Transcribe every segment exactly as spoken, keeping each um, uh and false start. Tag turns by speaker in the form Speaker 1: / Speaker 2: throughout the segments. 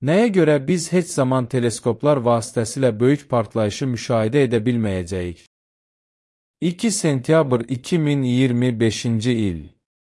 Speaker 1: Nəyə görə biz heç zaman teleskoplar vasitəsilə böyük partlayışı müşahidə edə bilməyəcəyik? iki sentyabr iki min iyirmi beşinci il.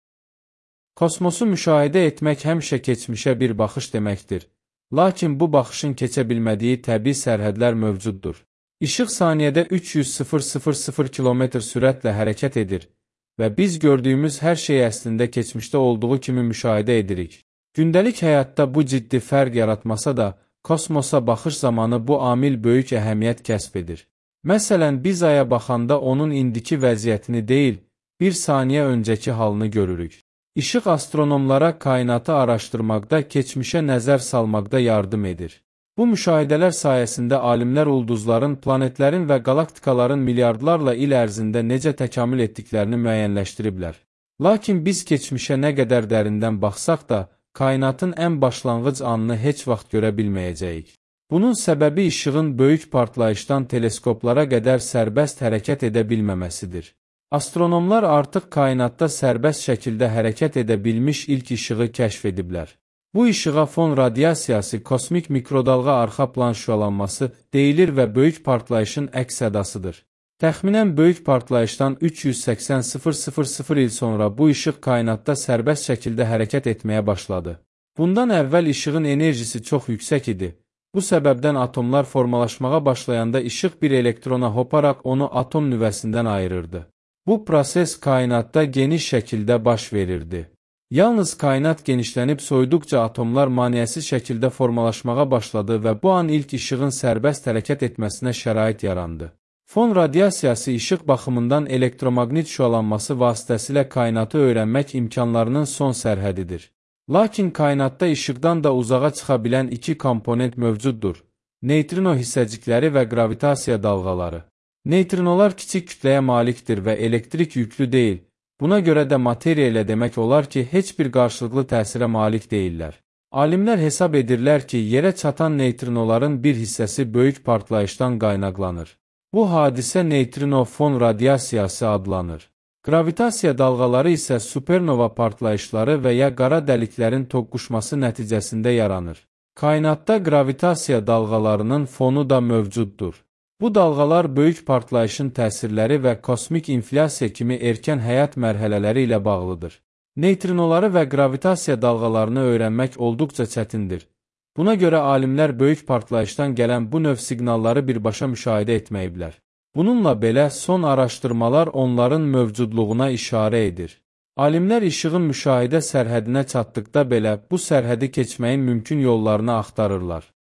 Speaker 1: Kosmosu müşahidə etmək həmişə keçmişə bir baxış deməkdir. Lakin bu baxışın keçə bilmədiyi təbii sərhədlər mövcuddur. İşıq saniyədə üç yüz min kilometr sürətlə hərəkət edir və biz gördüyümüz hər şey əslində keçmişdə olduğu kimi müşahidə edirik. Gündəlik həyatda bu ciddi fərq yaratmasa da, kosmosa baxış zamanı bu amil böyük əhəmiyyət kəsb edir. Məsələn, biz aya baxanda onun indiki vəziyyətini deyil, bir saniyə öncəki halını görürük. İşıq astronomlara kainatı araşdırmaqda, keçmişə nəzər salmaqda yardım edir. Bu müşahidələr sayəsində alimlər ulduzların, planetlərin və qalaktikaların milyardlarla il ərzində necə təkamül etdiklərini müəyyənləşdiriblər. Lakin biz keçmişə nə qədər dərindən baxsaq da, kainatın ən başlanğıc anını heç vaxt görə bilməyəcəyik. Bunun səbəbi işığın böyük partlayışdan teleskoplara qədər sərbəst hərəkət edə bilməməsidir. Astronomlar artıq kainatda sərbəst şəkildə hərəkət edə bilmiş ilk işığı kəşf ediblər. Bu işığa fon radiasiyası, kosmik mikrodalğa arxa plan şüalanması deyilir və böyük partlayışın əks sədasıdır. Təxminən böyük partlayışdan üç yüz səksən min il sonra bu işıq kainatda sərbəst şəkildə hərəkət etməyə başladı. Bundan əvvəl işığın enerjisi çox yüksək idi. Bu səbəbdən atomlar formalaşmağa başlayanda işıq bir elektrona hoparaq onu atom nüvəsindən ayırırdı. Bu proses kainatda geniş şəkildə baş verirdi. Yalnız kainat genişlənib soyuduqca atomlar maneəsiz şəkildə formalaşmağa başladı və bu an ilk işığın sərbəst hərəkət etməsinə şərait yarandı. Fon radiasiyası işıq baxımından elektromaqnit şüalanması vasitəsilə kainatı öyrənmək imkanlarının son sərhədidir. Lakin kainatda işıqdan da uzağa çıxa bilən iki komponent mövcuddur: neytrino hissəcikləri və qravitasiya dalğaları. Neytrinolar kiçik kütləyə malikdir və elektrik yüklü deyil. Buna görə də materiya ilə demək olar ki, heç bir qarşılıqlı təsirə malik deyillər. Alimlər hesab edirlər ki, yerə çatan neytrinoların bir hissəsi böyük partlayışdan qaynaqlanır. Bu hadisə neytrino fon radiasiyası adlanır. Qravitasiya dalğaları isə supernova partlayışları və ya qara dəliklərin toqquşması nəticəsində yaranır. Kainatda qravitasiya dalğalarının fonu da mövcuddur. Bu dalğalar böyük partlayışın təsirləri və kosmik inflyasiya kimi erkən həyat mərhələləri ilə bağlıdır. Neytrinoları və qravitasiya dalğalarını öyrənmək olduqca çətindir. Buna görə alimlər böyük partlayışdan gələn bu növ siqnalları birbaşa müşahidə etməyiblər. Bununla belə, son araşdırmalar onların mövcudluğuna işarə edir. Alimlər işığın müşahidə sərhədinə çatdıqda belə bu sərhədi keçməyin mümkün yollarını axtarırlar.